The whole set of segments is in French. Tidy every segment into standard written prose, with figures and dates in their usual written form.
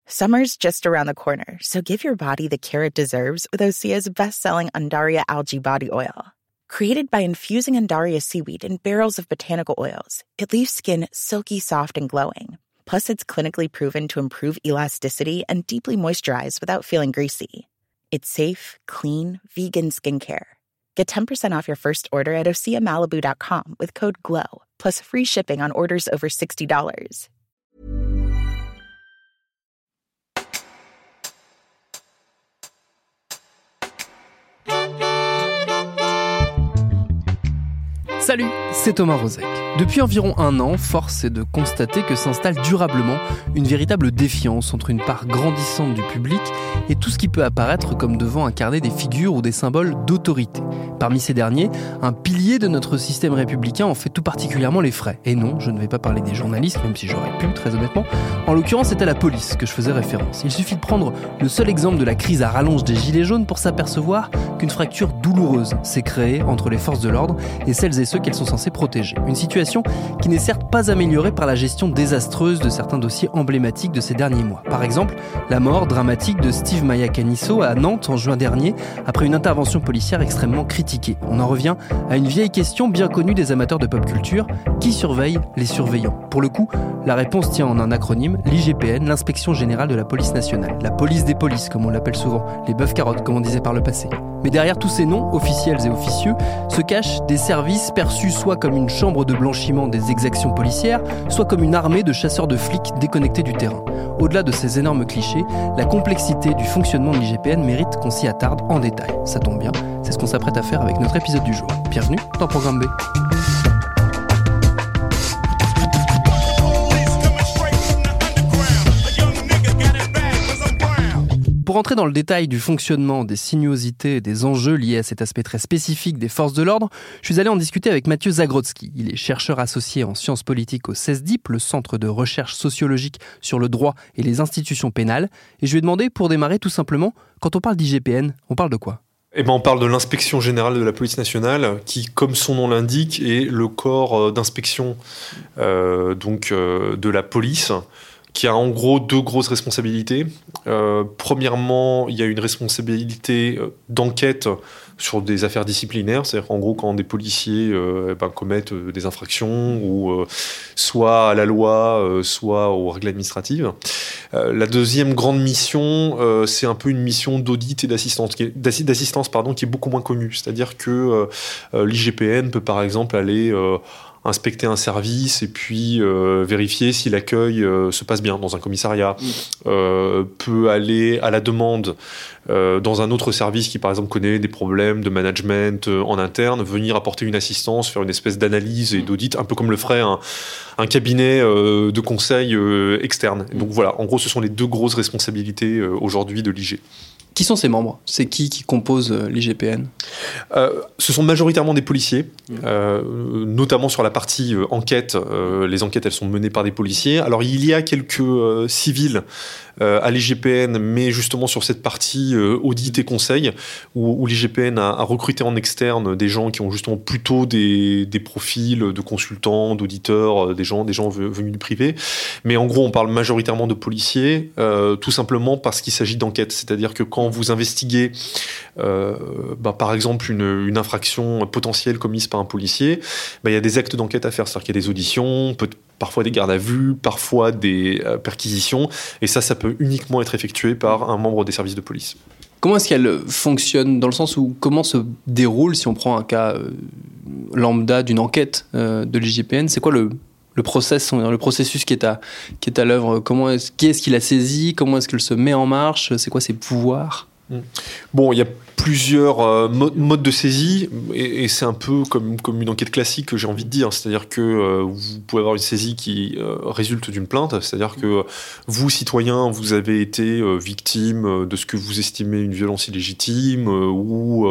Summer's just around the corner, so give your body the care it deserves with Osea's best-selling Undaria Algae Body Oil. Created by infusing Undaria seaweed in barrels of botanical oils, it leaves skin silky soft and glowing. Plus, it's clinically proven to improve elasticity and deeply moisturize without feeling greasy. It's safe, clean, vegan skincare. Get 10% off your first order at OseaMalibu.com with code GLOW, plus free shipping on orders over $60. Salut, c'est Thomas Rozek. Depuis environ un an, force est de constater que s'installe durablement une véritable défiance entre une part grandissante du public et tout ce qui peut apparaître comme devant incarner des figures ou des symboles d'autorité. Parmi ces derniers, un pilier de notre système républicain en fait tout particulièrement les frais. Et non, je ne vais pas parler des journalistes, même si j'aurais pu, très honnêtement. En l'occurrence, c'est à la police que je faisais référence. Il suffit de prendre le seul exemple de la crise à rallonge des Gilets jaunes pour s'apercevoir qu'une fracture douloureuse s'est créée entre les forces de l'ordre et celles et ceux qu'elles sont censées protéger. Une situation qui n'est certes pas améliorée par la gestion désastreuse de certains dossiers emblématiques de ces derniers mois. Par exemple, la mort dramatique de Steve Maia-Caniço à Nantes en juin dernier, après une intervention policière extrêmement critiquée. On en revient à une vieille question bien connue des amateurs de pop culture: qui surveille les surveillants? Pour le coup, la réponse tient en un acronyme, l'IGPN, l'Inspection Générale de la Police Nationale. La police des polices, comme on l'appelle souvent, les bœufs carottes, comme on disait par le passé. Mais derrière tous ces noms, officiels et officieux, se cachent des services perçus soit comme une chambre de blanchiment des exactions policières, soit comme une armée de chasseurs de flics déconnectés du terrain. Au-delà de ces énormes clichés, la complexité du fonctionnement de l'IGPN mérite qu'on s'y attarde en détail. Ça tombe bien, c'est ce qu'on s'apprête à faire avec notre épisode du jour. Bienvenue dans Programme B. Pour entrer dans le détail du fonctionnement, des sinuosités et des enjeux liés à cet aspect très spécifique des forces de l'ordre, je suis allé en discuter avec Mathieu Zagrodzki. Il est chercheur associé en sciences politiques au CESDIP, le Centre de recherche sociologique sur le droit et les institutions pénales. Et je lui ai demandé, pour démarrer tout simplement, quand on parle d'IGPN, on parle de quoi ? On parle de l'Inspection Générale de la Police Nationale, qui, comme son nom l'indique, est le corps d'inspection de la police, qui a en gros deux grosses responsabilités. Premièrement, il y a une responsabilité d'enquête sur des affaires disciplinaires, c'est-à-dire en gros quand des policiers commettent des infractions, ou soit à la loi, soit aux règles administratives. La deuxième grande mission, c'est un peu une mission d'audit et d'assistance, qui est beaucoup moins connue. C'est-à-dire que l'IGPN peut par exemple aller inspecter un service et puis vérifier si l'accueil se passe bien dans un commissariat, peut aller à la demande dans un autre service qui par exemple connaît des problèmes de management en interne, venir apporter une assistance, faire une espèce d'analyse et d'audit, un peu comme le ferait un cabinet de conseil externe. Donc voilà, en gros ce sont les deux grosses responsabilités aujourd'hui de l'IG. Qui sont ces membres ? C'est qui compose l'IGPN ? Ce sont majoritairement des policiers, notamment sur la partie enquête. Les enquêtes, elles sont menées par des policiers. Alors, il y a quelques civils à l'IGPN, mais justement sur cette partie audit et conseil, où l'IGPN a recruté en externe des gens qui ont justement plutôt des profils de consultants, d'auditeurs, des gens venus du privé. Mais en gros, on parle majoritairement de policiers, tout simplement parce qu'il s'agit d'enquête. C'est-à-dire que quand vous investiguez, par exemple, une infraction potentielle commise par un policier, il y a des actes d'enquête à faire. C'est-à-dire qu'il y a des auditions, parfois des gardes à vue, parfois des perquisitions, et ça peut uniquement être effectué par un membre des services de police. Comment est-ce qu'elle fonctionne, dans le sens où comment se déroule, si on prend un cas lambda d'une enquête de l'IGPN, c'est quoi le processus qui est à l'œuvre? Qui est-ce qui la saisit? Comment est-ce qu'elle se met en marche? C'est quoi ses pouvoirs? Bon, il y a plusieurs modes de saisie, et c'est un peu comme une enquête classique, que j'ai envie de dire. C'est-à-dire que vous pouvez avoir une saisie qui résulte d'une plainte, c'est-à-dire que vous, citoyen, vous avez été victime de ce que vous estimez une violence illégitime, ou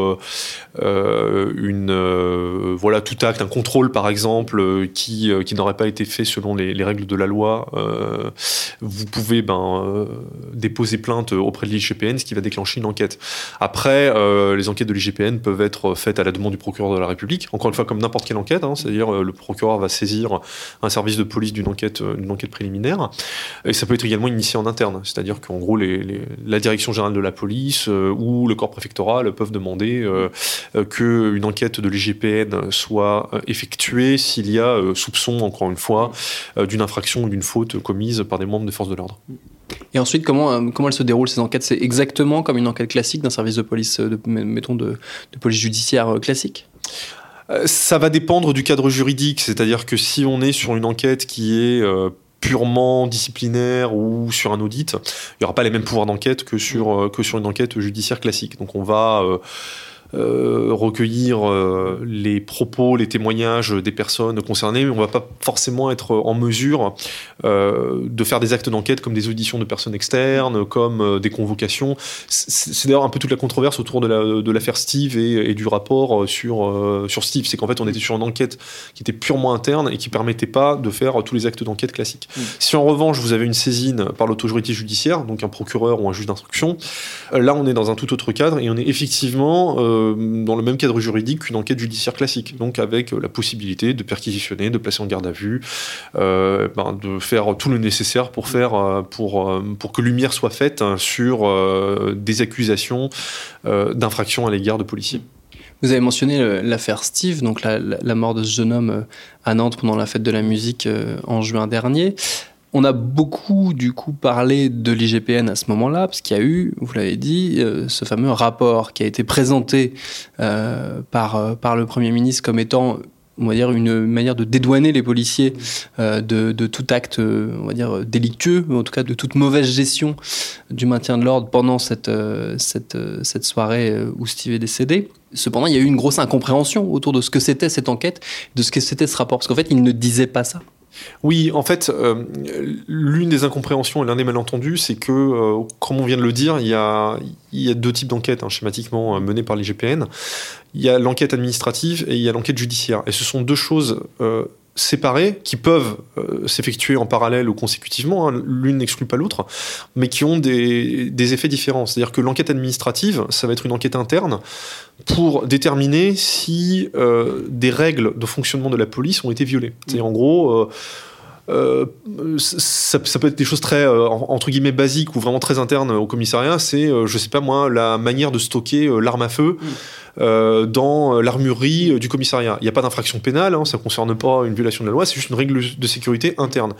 tout acte, un contrôle par exemple, qui n'aurait pas été fait selon les règles de la loi. Vous pouvez déposer plainte auprès de l'IGPN, ce qui va déclencher une enquête. Après, les enquêtes de l'IGPN peuvent être faites à la demande du procureur de la République. Encore une fois, comme n'importe quelle enquête, c'est-à-dire le procureur va saisir un service de police d'une enquête préliminaire. Et ça peut être également initié en interne, c'est-à-dire qu'en gros, la direction générale de la police ou le corps préfectoral peuvent demander qu'une enquête de l'IGPN soit effectuée s'il y a soupçon, encore une fois, d'une infraction ou d'une faute commise par des membres des forces de l'ordre. Et ensuite, comment elles se déroulent ces enquêtes ? C'est exactement comme une enquête classique d'un service de police, de police judiciaire classique ? Ça va dépendre du cadre juridique, c'est-à-dire que si on est sur une enquête qui est purement disciplinaire ou sur un audit, il n'y aura pas les mêmes pouvoirs d'enquête que sur une enquête judiciaire classique. Donc on va recueillir les propos, les témoignages des personnes concernées, mais on ne va pas forcément être en mesure de faire des actes d'enquête comme des auditions de personnes externes, comme des convocations. C'est d'ailleurs un peu toute la controverse autour de l'affaire Steve et du rapport sur Steve. C'est qu'en fait, on était sur une enquête qui était purement interne et qui ne permettait pas de faire tous les actes d'enquête classiques. Si en revanche, vous avez une saisine par l'autorité judiciaire, donc un procureur ou un juge d'instruction, là, on est dans un tout autre cadre et on est effectivement dans le même cadre juridique qu'une enquête judiciaire classique, donc avec la possibilité de perquisitionner, de placer en garde à vue, de faire tout le nécessaire pour que lumière soit faite sur des accusations d'infraction à l'égard de policiers. Vous avez mentionné l'affaire Steve, donc la mort de ce jeune homme à Nantes pendant la fête de la musique en juin dernier. On a beaucoup, du coup, parlé de l'IGPN à ce moment-là, parce qu'il y a eu, vous l'avez dit, ce fameux rapport qui a été présenté par le Premier ministre comme étant, on va dire, une manière de dédouaner les policiers de tout acte, on va dire, délictueux, ou en tout cas de toute mauvaise gestion du maintien de l'ordre pendant cette soirée où Steve est décédé. Cependant, il y a eu une grosse incompréhension autour de ce que c'était cette enquête, de ce que c'était ce rapport, parce qu'en fait, il ne disait pas ça. Oui, en fait, l'une des incompréhensions et l'un des malentendus, c'est que, comme on vient de le dire, il y a deux types d'enquêtes schématiquement menées par l'IGPN. Il y a l'enquête administrative et il y a l'enquête judiciaire. Et ce sont deux choses séparées qui peuvent s'effectuer en parallèle ou consécutivement, l'une n'exclut pas l'autre, mais qui ont des effets différents. C'est-à-dire que l'enquête administrative, ça va être une enquête interne pour déterminer si des règles de fonctionnement de la police ont été violées. C'est-à-dire en gros, ça peut être des choses très entre guillemets basiques ou vraiment très internes au commissariat. C'est, je sais pas moi, la manière de stocker l'arme à feu dans l'armurerie du commissariat. Il n'y a pas d'infraction pénale, ça ne concerne pas une violation de la loi, c'est juste une règle de sécurité interne.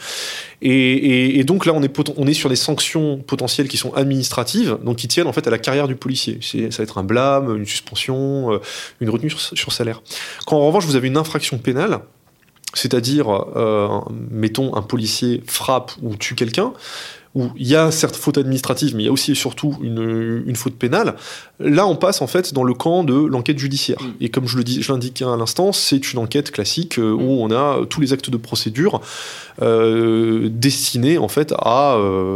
Et donc là, on est sur des sanctions potentielles qui sont administratives, donc qui tiennent en fait à la carrière du policier. Ça va être un blâme, une suspension, une retenue sur salaire. Quand en revanche vous avez une infraction pénale, c'est-à-dire, mettons, un policier frappe ou tue quelqu'un, où il y a certes faute administrative, mais il y a aussi et surtout une faute pénale, là on passe en fait dans le camp de l'enquête judiciaire. Et comme je l'indiquais à l'instant, c'est une enquête classique où on a tous les actes de procédure destinés en fait à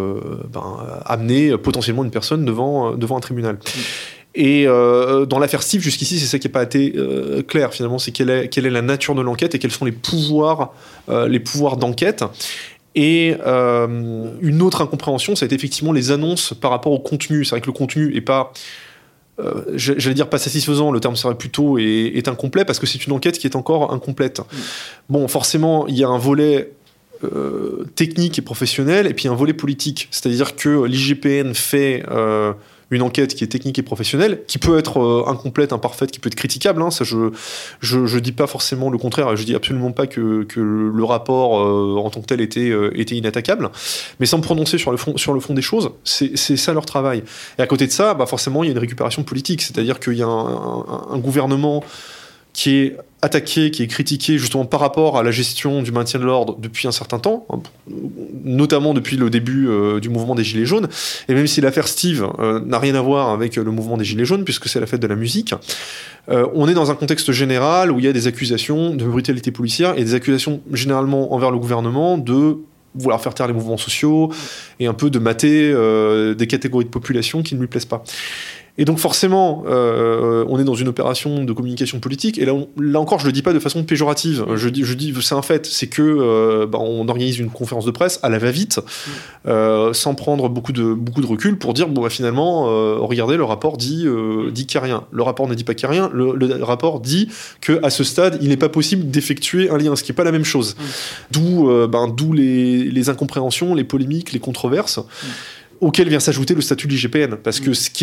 amener potentiellement une personne devant un tribunal. Et dans l'affaire Steve, jusqu'ici, c'est ça qui n'a pas été clair finalement, c'est quelle est la nature de l'enquête et quels sont les pouvoirs d'enquête. Et une autre incompréhension, ça a été effectivement les annonces par rapport au contenu. C'est vrai que le contenu est pas, j'allais dire pas satisfaisant, le terme serait plutôt est incomplet parce que c'est une enquête qui est encore incomplète. Bon, forcément, il y a un volet technique et professionnel et puis un volet politique. C'est-à-dire que l'IGPN fait une enquête qui est technique et professionnelle, qui peut être incomplète, imparfaite, qui peut être critiquable. Ça, je dis pas forcément le contraire. Je dis absolument pas que le rapport en tant que tel était inattaquable. Mais sans me prononcer sur le fond des choses, c'est ça leur travail. Et à côté de ça, forcément, il y a une récupération politique. C'est-à-dire qu'il y a un gouvernement qui est attaqué, qui est critiqué justement par rapport à la gestion du maintien de l'ordre depuis un certain temps, notamment depuis le début du mouvement des Gilets jaunes. Et même si l'affaire Steve n'a rien à voir avec le mouvement des Gilets jaunes, puisque c'est la fête de la musique, on est dans un contexte général où il y a des accusations de brutalité policière et des accusations généralement envers le gouvernement de vouloir faire taire les mouvements sociaux et un peu de mater des catégories de population qui ne lui plaisent pas. Et donc forcément, on est dans une opération de communication politique, et là encore, je le dis pas de façon péjorative. Je dis c'est un fait, c'est que on organise une conférence de presse à la va-vite, sans prendre beaucoup de recul pour dire finalement, regardez, le rapport dit qu'il n'y a rien. Le rapport ne dit pas qu'il n'y a rien. Le rapport dit que à ce stade, il n'est pas possible d'effectuer un lien, ce qui n'est pas la même chose. D'où les incompréhensions, les polémiques, les controverses. Auquel vient s'ajouter le statut de l'IGPN, parce que ce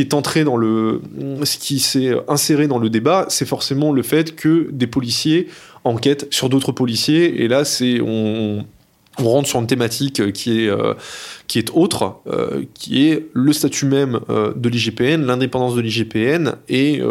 qui s'est inséré dans le débat, c'est forcément le fait que des policiers enquêtent sur d'autres policiers, et là on rentre sur une thématique qui est autre, qui est le statut même de l'IGPN, l'indépendance de l'IGPN, et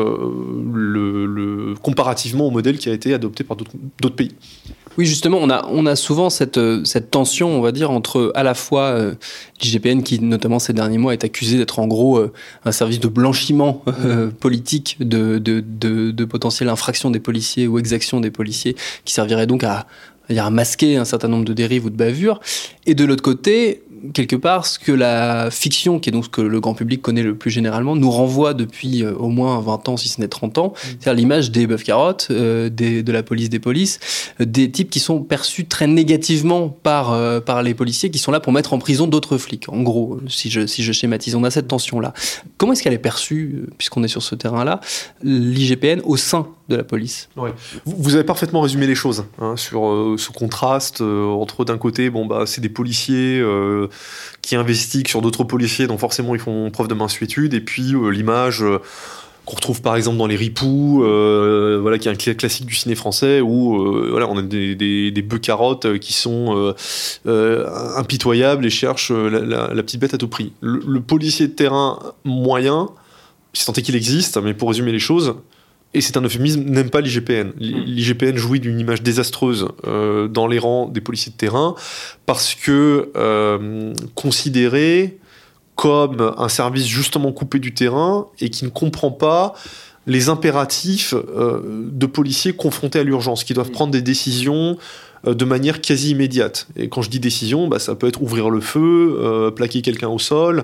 comparativement au modèle qui a été adopté par d'autres pays. Oui, justement, on a souvent cette tension, on va dire, entre à la fois l'IGPN, qui notamment ces derniers mois est accusé d'être en gros un service de blanchiment politique de potentielles infractions des policiers ou exactions des policiers, qui servirait donc à masquer un certain nombre de dérives ou de bavures, et de l'autre côté, quelque part, ce que la fiction, qui est donc ce que le grand public connaît le plus généralement, nous renvoie depuis au moins 20 ans, si ce n'est 30 ans, c'est-à-dire l'image des bœufs-carottes, de la police des polices, des types qui sont perçus très négativement par les policiers, qui sont là pour mettre en prison d'autres flics. En gros, si je schématise, on a cette tension-là. Comment est-ce qu'elle est perçue, puisqu'on est sur ce terrain-là, l'IGPN au sein de la police? Ouais. Vous avez parfaitement résumé les choses sur ce contraste entre, d'un côté, c'est des policiers qui investiguent sur d'autres policiers, donc forcément ils font preuve de mansuétude, et puis l'image qu'on retrouve par exemple dans Les Ripoux, qui est un classique du ciné français, où on a des bœufs-carottes qui sont impitoyables et cherchent la petite bête à tout prix. Le policier de terrain moyen, si tant est qu'il existe, mais pour résumer les choses, et c'est un euphémisme, n'aime pas l'IGPN. L'IGPN jouit d'une image désastreuse dans les rangs des policiers de terrain, parce que considéré comme un service justement coupé du terrain et qui ne comprend pas les impératifs de policiers confrontés à l'urgence, qui doivent prendre des décisions de manière quasi immédiate. Et quand je dis décision, ça peut être ouvrir le feu, plaquer quelqu'un au sol,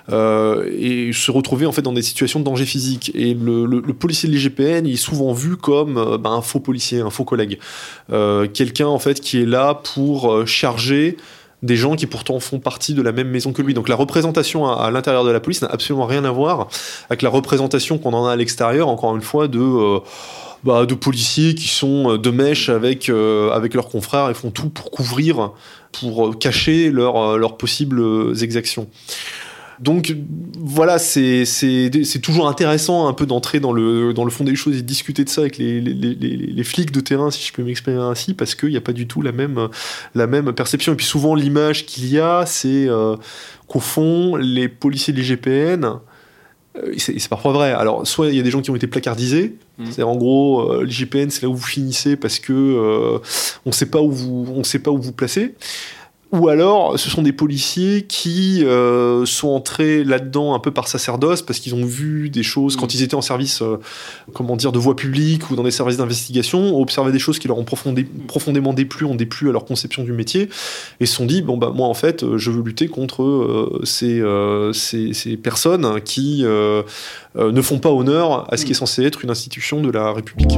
et se retrouver en fait dans des situations de danger physique. Et le policier de l'IGPN, il est souvent vu comme un faux policier, un faux collègue, quelqu'un en fait qui est là pour charger des gens qui pourtant font partie de la même maison que lui. Donc la représentation à l'intérieur de la police n'a absolument rien à voir avec la représentation qu'on en a à l'extérieur, encore une fois, de policiers qui sont de mèche avec leurs confrères et font tout pour couvrir, pour cacher leurs possibles exactions. Donc voilà, c'est toujours intéressant un peu d'entrer dans le fond des choses et de discuter de ça avec les flics de terrain, si je peux m'exprimer ainsi, parce qu'il n'y a pas du tout la même perception. Et puis souvent l'image qu'il y a, c'est qu'au fond, les policiers de l'IGPN, c'est parfois vrai. Alors, soit il y a des gens qui ont été placardisés, c'est-à-dire en gros, l'IGPN, c'est là où vous finissez parce que on sait pas où vous placez. Ou alors, ce sont des policiers qui sont entrés là-dedans un peu par sacerdoce, parce qu'ils ont vu des choses, quand ils étaient en service de voie publique ou dans des services d'investigation, ont observé des choses qui leur ont profondément déplu à leur conception du métier, et se sont dit, moi en fait, je veux lutter contre ces personnes qui ne font pas honneur à ce qui est censé être une institution de la République.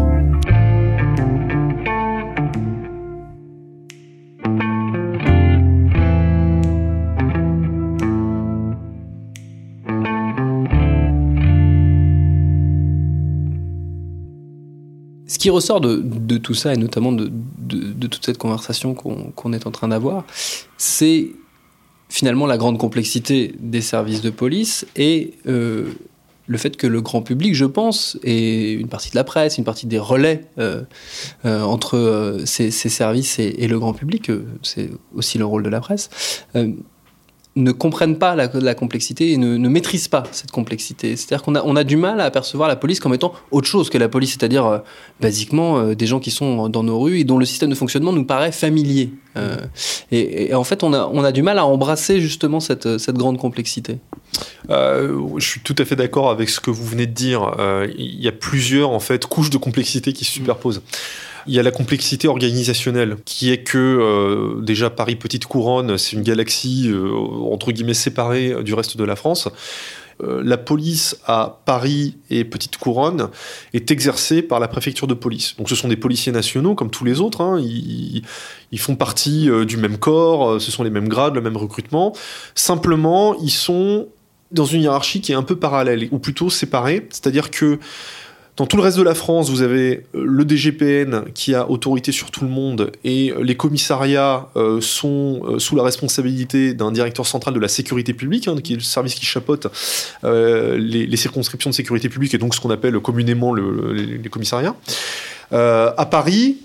Ce qui ressort de tout ça, et notamment de toute cette conversation qu'on est en train d'avoir, c'est finalement la grande complexité des services de police et le fait que le grand public, je pense, et une partie de la presse, une partie des relais entre ces services et le grand public, c'est aussi le rôle de la presse, ne comprennent pas la complexité et ne maîtrisent pas cette complexité. C'est-à-dire qu'on a du mal à apercevoir la police comme étant autre chose que la police, c'est-à-dire basiquement des gens qui sont dans nos rues et dont le système de fonctionnement nous paraît familier. Et en fait, on a du mal à embrasser justement cette grande complexité. Je suis tout à fait d'accord avec ce que vous venez de dire. Il y a plusieurs en fait couches de complexité qui se superposent. Il y a la complexité organisationnelle, qui est que déjà Paris Petite Couronne, c'est une galaxie entre guillemets séparée du reste de la France. La police à Paris et Petite Couronne est exercée par la préfecture de police. Donc ce sont des policiers nationaux comme tous les autres, hein. Ils font partie du même corps, ce sont les mêmes grades, le même recrutement. Simplement, ils sont dans une hiérarchie qui est un peu parallèle, ou plutôt séparée, c'est-à-dire que dans tout le reste de la France, vous avez le DGPN qui a autorité sur tout le monde et les commissariats sont sous la responsabilité d'un directeur central de la sécurité publique, hein, qui est le service qui chapeaute les circonscriptions de sécurité publique et donc ce qu'on appelle communément les commissariats. À Paris,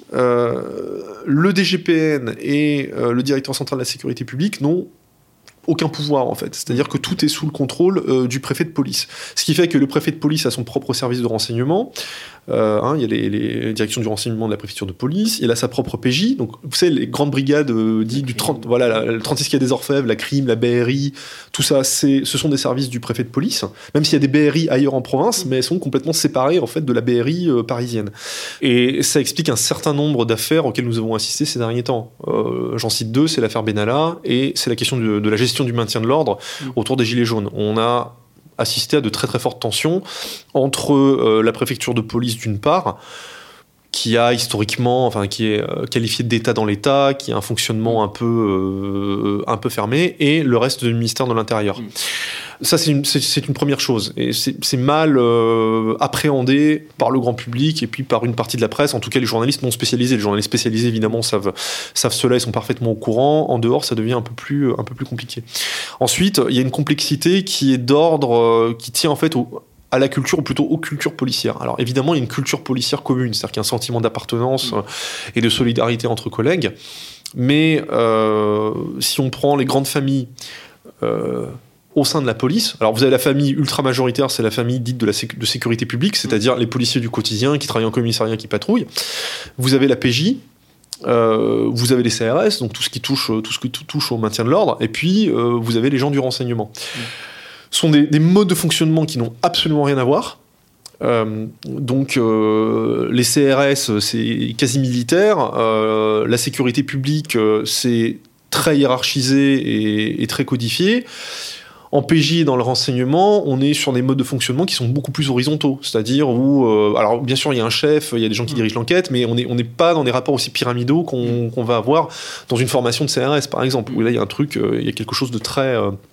le DGPN et le directeur central de la sécurité publique n'ont aucun pouvoir en fait, c'est-à-dire que tout est sous le contrôle du préfet de police. Ce qui fait que le préfet de police a son propre service de renseignement, il y a les directions du renseignement de la préfecture de police, il a sa propre PJ, donc vous savez les grandes brigades dites du 30, voilà, le 36 quai des Orfèvres, la CRIM, la BRI, tout ça, ce sont des services du préfet de police, même s'il y a des BRI ailleurs en province, mais elles sont complètement séparées en fait de la BRI parisienne. Et ça explique un certain nombre d'affaires auxquelles nous avons assisté ces derniers temps. J'en cite deux, c'est l'affaire Benalla et c'est la question de la gestion du maintien de l'ordre autour des Gilets jaunes. On a assisté à de très très fortes tensions entre la préfecture de police d'une part, qui a historiquement, enfin qui est qualifié d'État dans l'État, qui a un fonctionnement un peu fermé, et le reste du ministère de l'Intérieur. Ça, c'est une première chose. Et c'est mal appréhendé par le grand public et puis par une partie de la presse, en tout cas les journalistes non spécialisés. Les journalistes spécialisés, évidemment, savent cela, ils sont parfaitement au courant. En dehors, ça devient un peu plus compliqué. Ensuite, il y a une complexité qui est d'ordre, qui tient en fait à la culture, ou plutôt aux cultures policières. Alors évidemment, il y a une culture policière commune, c'est-à-dire qu'il y a un sentiment d'appartenance et de solidarité entre collègues. Mais si on prend les grandes familles au sein de la police, alors vous avez la famille ultra majoritaire, c'est la famille dite de sécurité publique, c'est-à-dire les policiers du quotidien qui travaillent en commissariat, qui patrouillent. Vous avez la PJ, vous avez les CRS, donc tout ce qui touche au maintien de l'ordre, et puis vous avez les gens du renseignement. Ce sont des modes de fonctionnement qui n'ont absolument rien à voir. Donc les CRS, c'est quasi militaire. La sécurité publique, c'est très hiérarchisé et très codifié. En PJ et dans le renseignement, on est sur des modes de fonctionnement qui sont beaucoup plus horizontaux, c'est-à-dire où, alors bien sûr il y a un chef, il y a des gens qui dirigent l'enquête, mais on n'est pas dans des rapports aussi pyramidaux qu'on va avoir dans une formation de CRS par exemple, où là il y a un truc, il y a quelque chose de très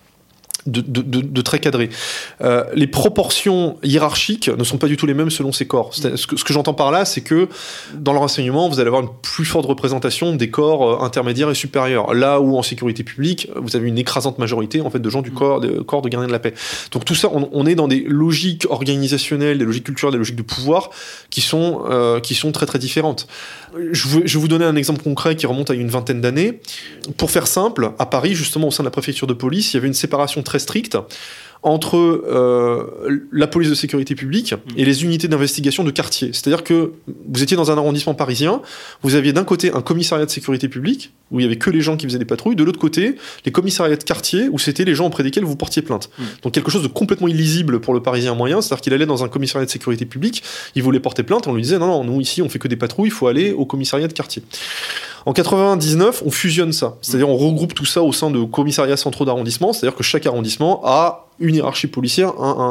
cadré. Les proportions hiérarchiques ne sont pas du tout les mêmes selon ces corps. Ce que j'entends par là, c'est que dans le renseignement, vous allez avoir une plus forte représentation des corps intermédiaires et supérieurs. Là où en sécurité publique, vous avez une écrasante majorité en fait de gens du corps de gardiens de la paix. Donc tout ça, on est dans des logiques organisationnelles, des logiques culturelles, des logiques de pouvoir qui sont très très différentes. Je vais vous donner un exemple concret qui remonte à une vingtaine d'années. Pour faire simple, à Paris, justement au sein de la préfecture de police, il y avait une séparation très stricte entre la police de sécurité publique et les unités d'investigation de quartier. C'est-à-dire que vous étiez dans un arrondissement parisien, vous aviez d'un côté un commissariat de sécurité publique, où il y avait que les gens qui faisaient des patrouilles, de l'autre côté, les commissariats de quartier, où c'était les gens auprès desquels vous portiez plainte. Donc quelque chose de complètement illisible pour le Parisien moyen, c'est-à-dire qu'il allait dans un commissariat de sécurité publique, il voulait porter plainte, on lui disait non, nous ici on fait que des patrouilles, il faut aller au commissariat de quartier. En 99, on fusionne ça, c'est-à-dire on regroupe tout ça au sein de commissariats centraux d'arrondissement, c'est-à-dire que chaque arrondissement a une hiérarchie policière,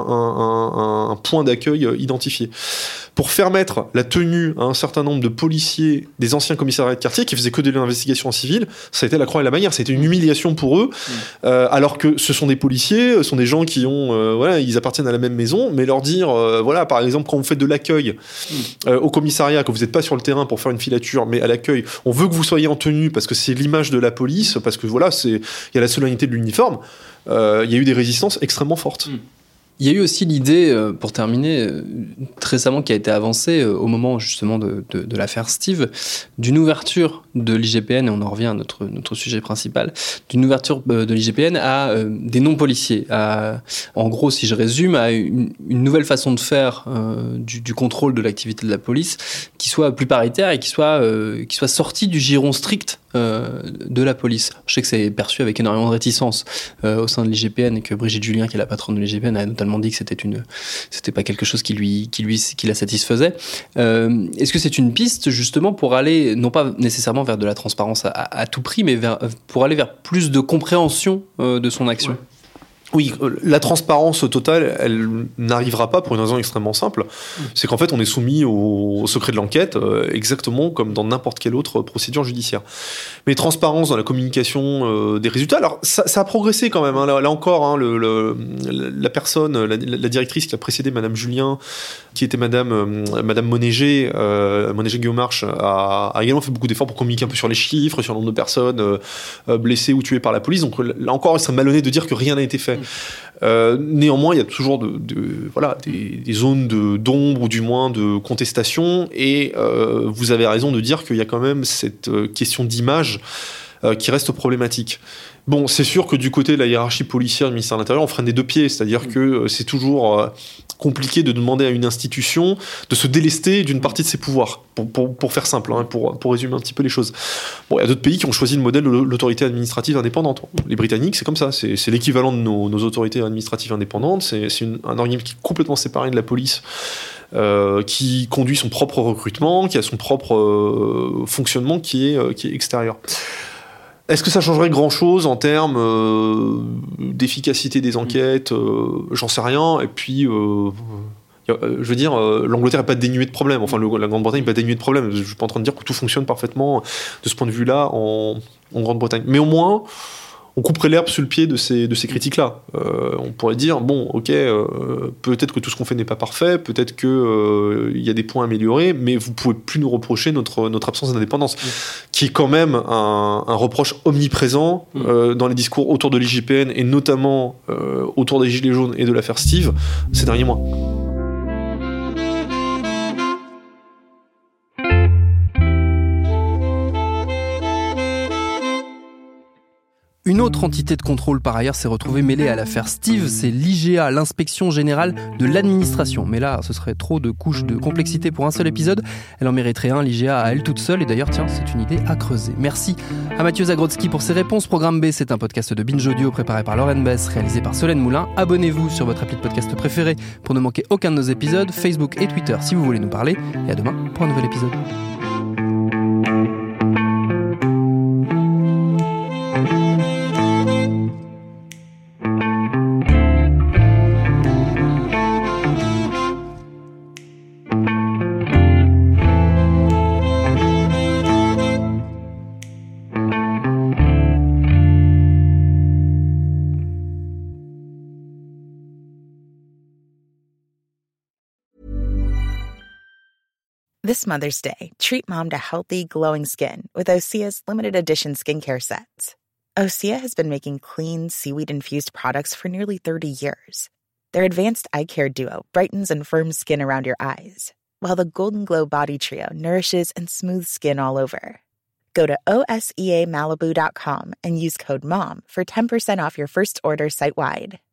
un point d'accueil identifié. Pour faire mettre la tenue à un certain nombre de policiers des anciens commissariats de quartier qui faisaient que de l'investigation en civil, ça a été la croix et la bannière, ça a été une humiliation pour eux, alors que ce sont des policiers, ce sont des gens qui ont, ils appartiennent à la même maison, mais leur dire, par exemple, quand vous faites de l'accueil au commissariat, que vous n'êtes pas sur le terrain pour faire une filature, mais à l'accueil, on veut que vous soyez en tenue parce que c'est l'image de la police, parce que il y a la solennité de l'uniforme. Il y a eu des résistances extrêmement fortes. Il y a eu aussi l'idée, pour terminer, très récemment qui a été avancée au moment justement de l'affaire Steve, d'une ouverture de l'IGPN, et on en revient à notre sujet principal, d'une ouverture de l'IGPN à des non-policiers, en gros, si je résume, à une nouvelle façon de faire du contrôle de l'activité de la police, qui soit plus paritaire et qui soit sortie du giron strict de la police. Je sais que c'est perçu avec énormément de réticence au sein de l'IGPN, et que Brigitte Julien, qui est la patronne de l'IGPN, a notamment dit que c'était pas quelque chose qui la satisfaisait. Est-ce que c'est une piste justement pour aller, non pas nécessairement vers de la transparence à tout prix, mais pour aller vers plus de compréhension de son action ? Oui, la transparence totale, elle n'arrivera pas pour une raison extrêmement simple. C'est qu'en fait, on est soumis au secret de l'enquête, exactement comme dans n'importe quelle autre procédure judiciaire. Mais transparence dans la communication des résultats, alors ça a progressé quand même. Hein, là encore, hein, la personne, la directrice qui a précédé Madame Julien, qui était Madame Monéger, Monéger Guillaumarche, a également fait beaucoup d'efforts pour communiquer un peu sur les chiffres, sur le nombre de personnes blessées ou tuées par la police. Donc là encore, il serait malhonnête de dire que rien n'a été fait. Néanmoins, il y a toujours des zones d'ombre ou du moins de contestation, et vous avez raison de dire qu'il y a quand même cette question d'image qui reste problématique. Bon, c'est sûr que du côté de la hiérarchie policière du ministère de l'Intérieur, on freine des deux pieds, c'est-à-dire que c'est toujours compliqué de demander à une institution de se délester d'une partie de ses pouvoirs, pour faire simple, hein, pour résumer un petit peu les choses. Bon, il y a d'autres pays qui ont choisi le modèle de l'autorité administrative indépendante. Les Britanniques, c'est comme ça, c'est l'équivalent de nos autorités administratives indépendantes, c'est un organisme qui est complètement séparé de la police, qui conduit son propre recrutement, qui a son propre fonctionnement qui est extérieur. Est-ce que ça changerait grand-chose en termes d'efficacité des enquêtes ? J'en sais rien. Et puis, je veux dire, l'Angleterre n'est pas dénuée de problèmes. Enfin, la Grande-Bretagne n'est pas dénuée de problèmes. Je ne suis pas en train de dire que tout fonctionne parfaitement de ce point de vue-là en Grande-Bretagne. Mais au moins, on couperait l'herbe sous le pied de ces critiques-là. On pourrait dire, bon, ok, peut-être que tout ce qu'on fait n'est pas parfait, peut-être qu'il y a des points à améliorer, mais vous ne pouvez plus nous reprocher notre absence d'indépendance, qui est quand même un reproche omniprésent dans les discours autour de l'IGPN, et notamment autour des Gilets jaunes et de l'affaire Steve, ces derniers mois. Une autre entité de contrôle par ailleurs s'est retrouvée mêlée à l'affaire Steve, c'est l'IGA, l'Inspection Générale de l'Administration. Mais là, ce serait trop de couches de complexité pour un seul épisode. Elle en mériterait un, l'IGA, à elle toute seule. Et d'ailleurs, tiens, c'est une idée à creuser. Merci à Mathieu Zagrodzki pour ses réponses. Programme B, c'est un podcast de Binge Audio préparé par Lauren Bess, réalisé par Solène Moulin. Abonnez-vous sur votre appli de podcast préféré pour ne manquer aucun de nos épisodes. Facebook et Twitter si vous voulez nous parler. Et à demain pour un nouvel épisode. This Mother's Day, treat mom to healthy, glowing skin with Osea's limited edition skincare sets. Osea has been making clean, seaweed-infused products for nearly 30 years. Their advanced eye care duo brightens and firms skin around your eyes, while the Golden Glow Body Trio nourishes and smooths skin all over. Go to OSEAMalibu.com and use code MOM for 10% off your first order site-wide.